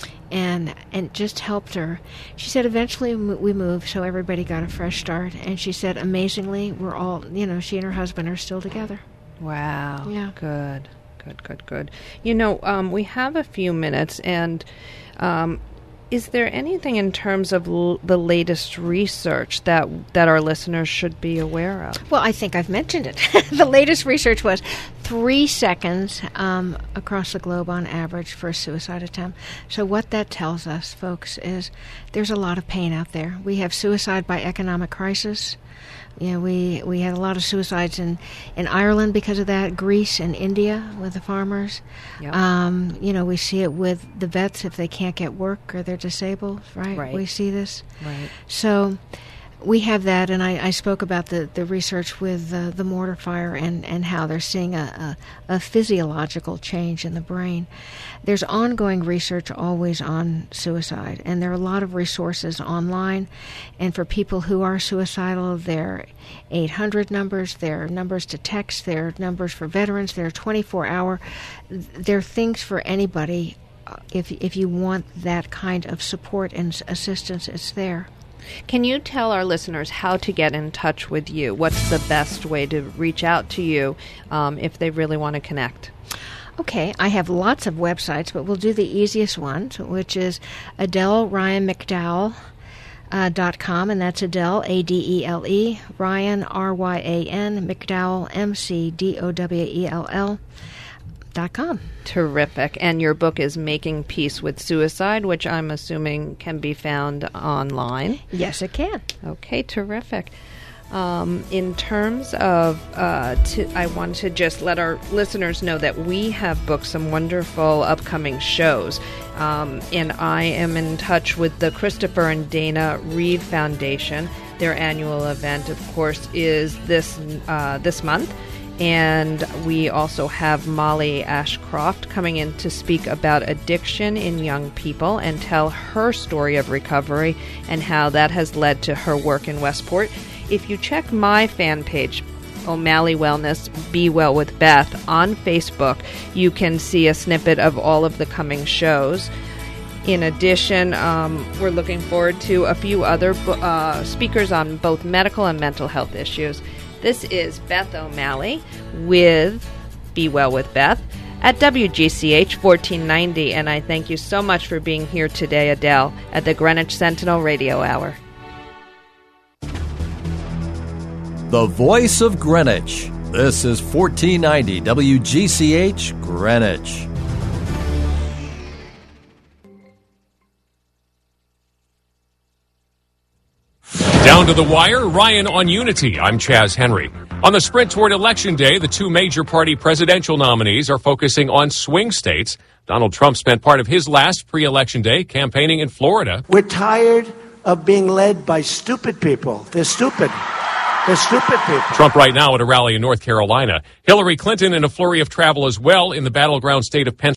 And and just helped her. She said eventually we moved, so everybody got a fresh start. And she said, amazingly, we're all, you know, she and her husband are still together. Wow. Yeah. Good. Good, good, good. You know, um, we have a few minutes, and um, is there anything in terms of l- the latest research that that our listeners should be aware of? Well, I think I've mentioned it. The latest research was three seconds um, across the globe on average for a suicide attempt. So what that tells us, folks, is there's a lot of pain out there. We have suicide by economic crisis. You know, we, we had a lot of suicides in, in Ireland because of that, Greece and India with the farmers. Yep. Um, you know, we see it with the vets if they can't get work or they're disabled, right? Right. We see this. Right. So we have that, and I, I spoke about the, the research with uh, the mortar fire and, and how they're seeing a, a, a physiological change in the brain. There's ongoing research always on suicide, and there are a lot of resources online. And for people who are suicidal, there are eight hundred numbers, there are numbers to text, there are numbers for veterans, there are twenty-four hour. There are things for anybody. If if you want that kind of support and assistance, it's there. Can you tell our listeners how to get in touch with you? What's the best way to reach out to you um, if they really want to connect? Okay, I have lots of websites, but we'll do the easiest one, which is Adele Ryan McDowell. Uh, dot com, and that's Adele, A D E L E, Ryan, R Y A N, McDowell, M C D O W E L L, dot com. Terrific. And your book is Making Peace with Suicide, which I'm assuming can be found online. Yes, it can. Okay, terrific. Um, in terms of, uh, to, I want to just let our listeners know that we have booked some wonderful upcoming shows. Um, and I am in touch with the Christopher and Dana Reeve Foundation. Their annual event, of course, is this uh, this month. And we also have Molly Ashcroft coming in to speak about addiction in young people and tell her story of recovery and how that has led to her work in Westport. If you check my fan page, O'Malley Wellness, Be Well with Beth, on Facebook, you can see a snippet of all of the coming shows. In addition, um, we're looking forward to a few other uh, speakers on both medical and mental health issues. This is Beth O'Malley with Be Well with Beth at W G C H fourteen ninety, and I thank you so much for being here today, Adele, at the Greenwich Sentinel Radio Hour. The voice of Greenwich. This is fourteen ninety W G C H Greenwich. Down to the wire, Ryan on Unity. I'm Chaz Henry. On the sprint toward Election Day, the two major party presidential nominees are focusing on swing states. Donald Trump spent part of his last pre-election day campaigning in Florida. We're tired of being led by stupid people. They're stupid. They're stupid people. Trump right now at a rally in North Carolina. Hillary Clinton in a flurry of travel as well in the battleground state of Pennsylvania.